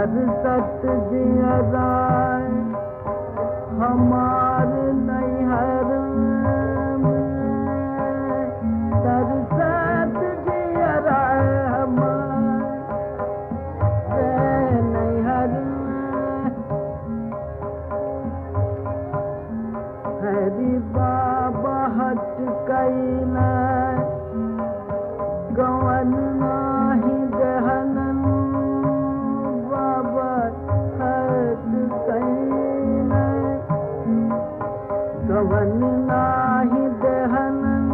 तरसत जियराय हमार नैहर में, तरसत जियराय हमार नैहर में। हरि बाबा हट कैला गवन नाही दहनन, बाबा हट कैला गवन नाही दहनन।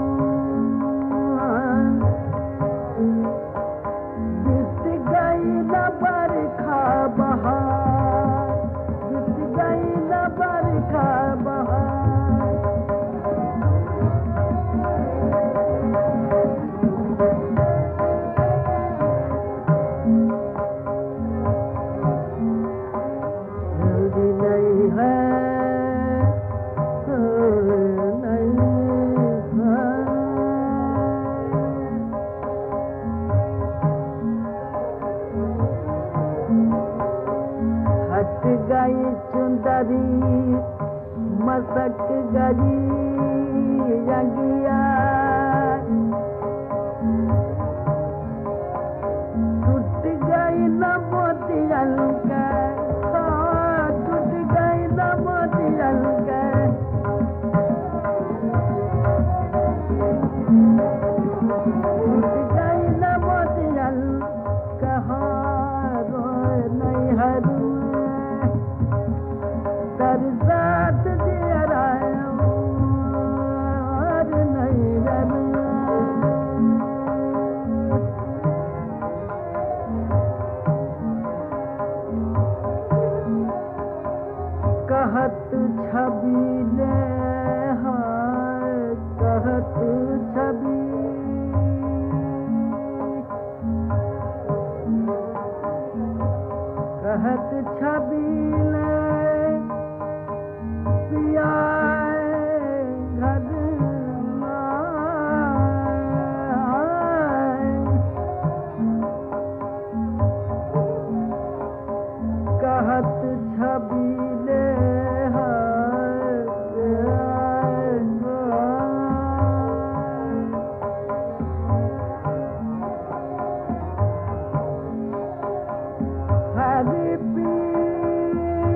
बीत गईला बरखा बहार, बीत गईला बरखा बहार। जल्दी नहीं है, नहीं है। हट गई चुंदरी मसक गई यगिया, टूट गई न मोतियन का, टूट गई न मोतियन का। टूट गई न मोतियन कहाँ रोए नैहर में, तरसत जियराय हमार नैहर में। कहत छबीले हाय, कहत छबी, कहत छबीले पिया घर आए। कहत छबीले हरि पी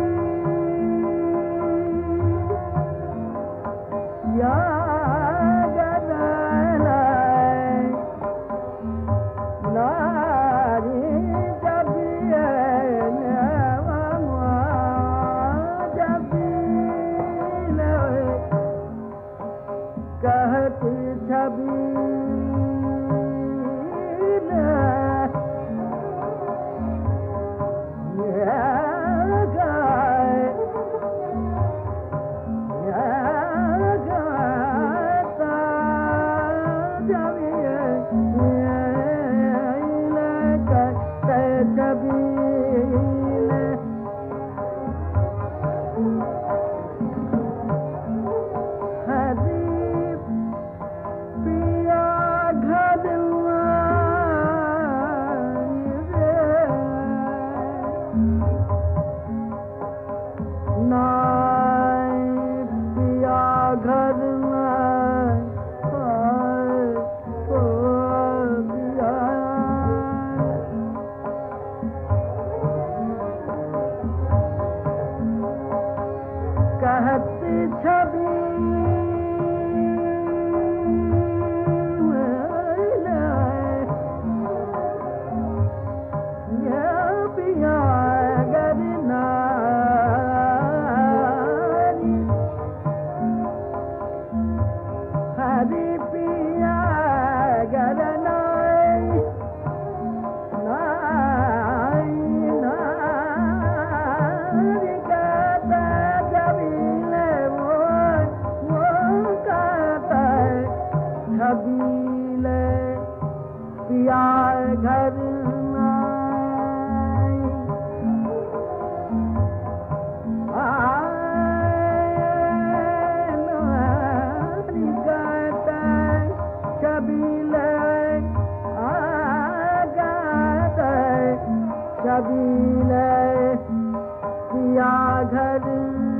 छबीले पिया घर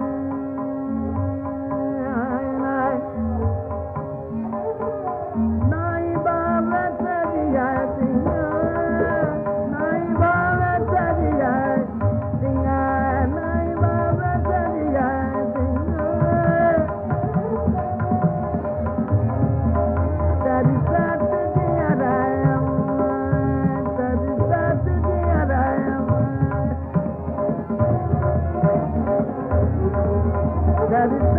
नाई बाबा सरिया सिंह नाई बाबा सरिया सिंह नाई बाबा सरिया सिंह तेरी साथ दिया राम तेरी साथ दिया राम तेरी